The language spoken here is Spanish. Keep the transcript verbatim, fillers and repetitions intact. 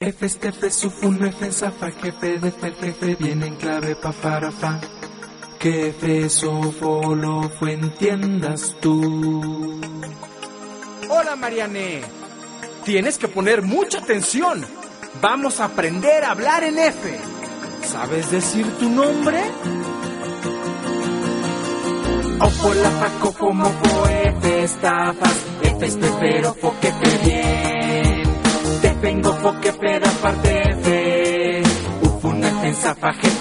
F, F, Sufun, F, Zafa, jefe, de F, jefe, viene en clave pa, para, fa. Que F, Sofo, lo fue, entiendas tú. Hola, Mariane. Tienes que poner mucha atención. Vamos a aprender a hablar en F. ¿Sabes decir tu nombre? Ofo, la, fa, cofo, mofo, F, estafas, F, espero, fo, que fe, bien. Te vengo, fo, que fe, da parte, F. Ufun, F, Zafa, jefe,